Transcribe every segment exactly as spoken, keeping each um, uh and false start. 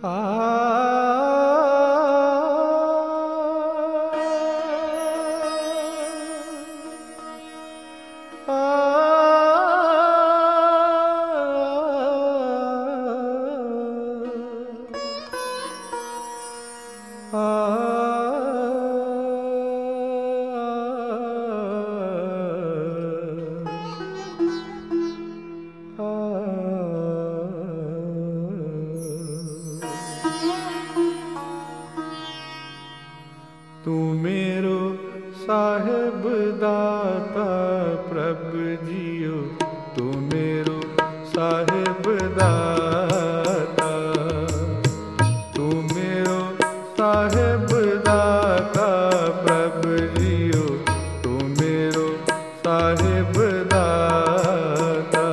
तू मेरो साहिब दाता प्रभु जियो, तू मेरो साहिब दाता, तू मेरो साहिब दाता प्रभु जियो, तू मेरो साहिब दाता।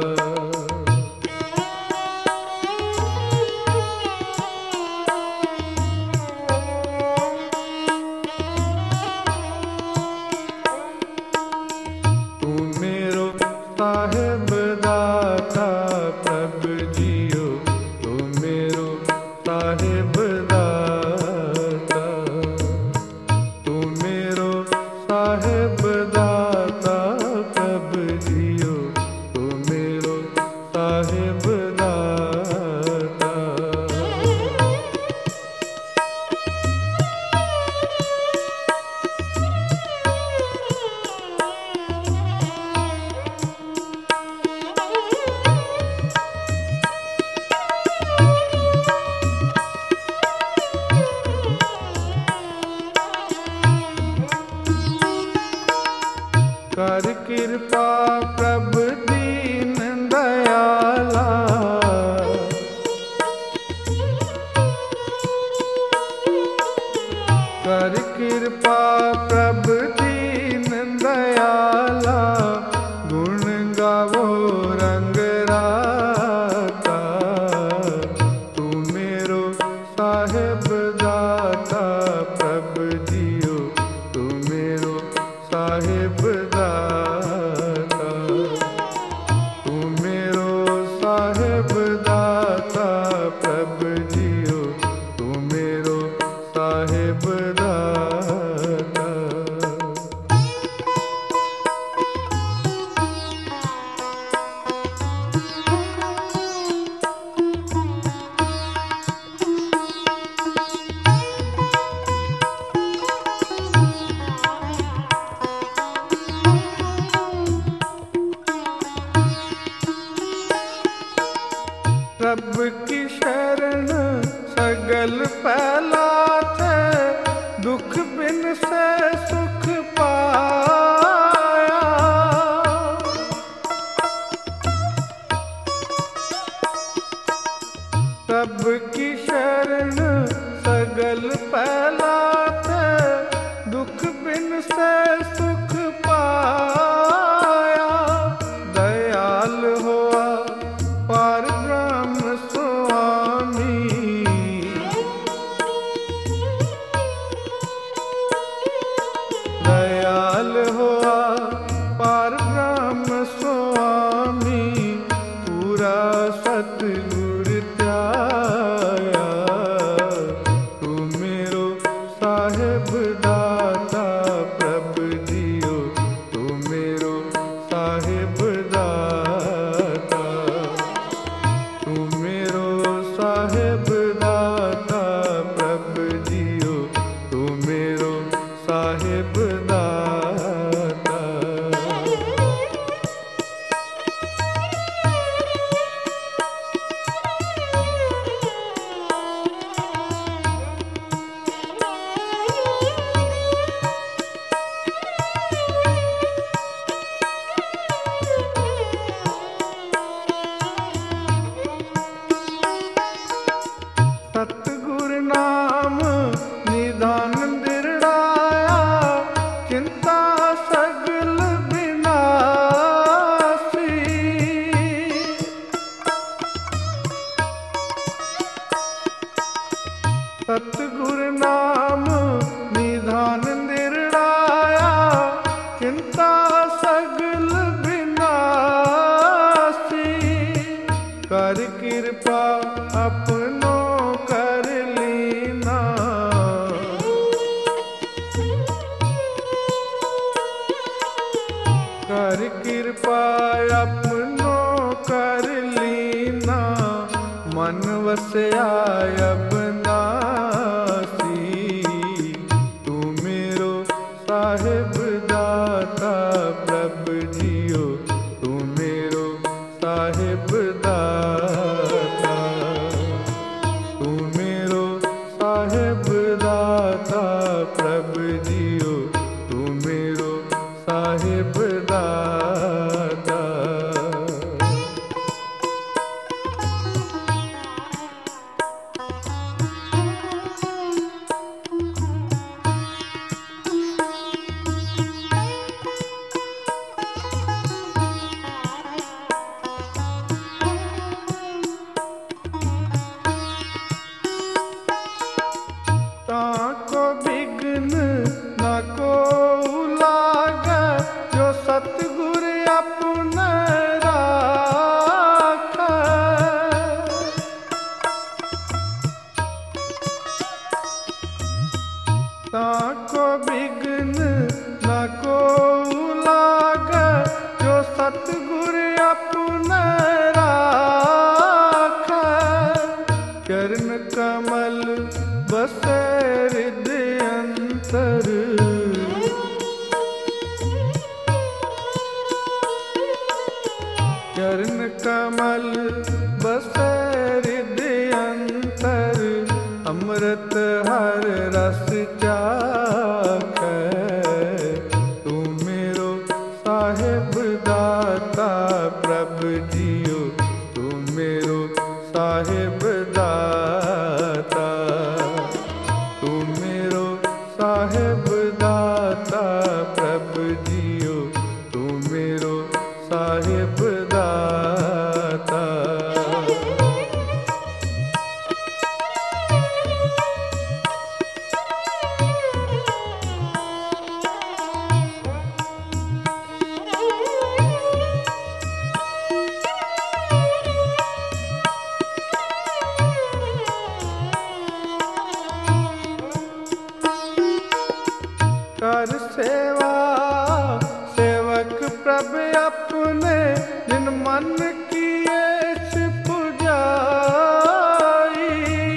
साहिब दाता प्रभु जियो, तू मेरो साहिब दाता, तू मेरो साहिब दाता प्रभु जियो, तू मेरो साहिब दाता। कर कृपा प्रभु दीन दयाला, कर कृपा प्रभु दीन दयाला, गुण गावो रंग राता, तू मेरो साहिब दाता प्रभु जियो, तू मेरो साहिब दाता, तू मेरो साहिब दाता प्रभु जियो, तू मेरो साहिब दाता। प्रभु की शरण सगल पहलात, दुख बिन से सुख पाया, प्रभु की शरण सगल पहलात, दुख बिन से सुख पाया, दयाल हुआ पार ब्रह्म स्वामी, दयाल हुआ पार ब्रह्म स्वामी, पूरा सतगुर त्याया, तू मेरो साहिब दाता प्रभु जियो, तू मेरो साहिब दाता, तू मेरो साहिब दाता प्रभु जियो, तू मेरो साहिब दाता। सतगुर नाम निधान दिरड़ाया, चिंता सगल विनाशी, सतगुर नाम निधान दिरड़ाया, चिंता सगल विनाशी, कर कृपा अपनों मन वसया अबनासी। तू मेरो साहिब दाता प्रभु जियो, तू मेरो साहिब दाता। तू मेरो साहिब दाता प्रभु जियो, तू मेरो साहिब दाता। ताको विघ्न न को लागे, जो सतगुर अपने राखे। ताको विघ्न न को लागे, जो सतगुर अपने राखे। चरण कमल बसे हृदय अंतर, चरण कमल बसे हृदय अंतर। अमृत हर रस चाखे, तू मेरो साहिब दाता प्रभु जियो, तू मेरो साहिब दाता। तू मेरो साहिब दाता प्रभु जियो, तू मेरो साहिब दाता। कर सेवा सेवक प्रभु अपने, जिन मन किए पुजाई।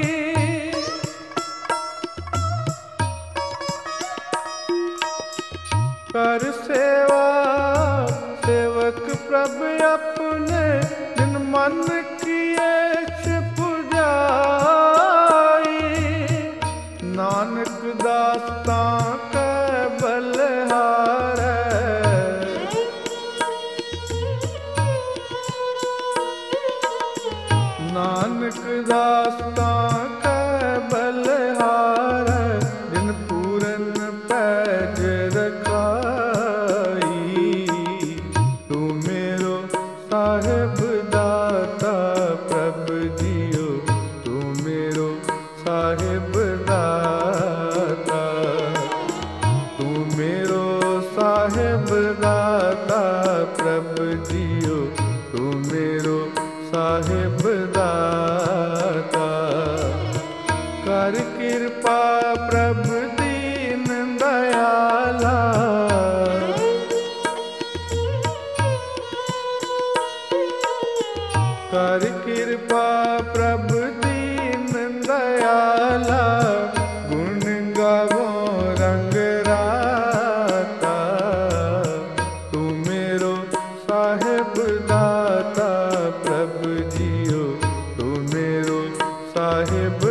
कर सेवा सेवक प्रभु अपने, जिन मन किए पुजाई। नानक दास्तां बलहार, नानक दास्तां का बलहार। जिन पूरन पैज रखाई, तू मेरो साहिब दाता प्रभु जियो, तू मेरो साहिब दाता। तू मेरो साहिब दाता प्रभु जियो, तू मेरो साहिब दाता। कर कृपा प्रभु दीन दयाला, कर कृपा प्रभु दीन दयाला। गुण गावो रंग राता, तू मेरो साहिब दाता प्रभु जियो, तू मेरो साहिब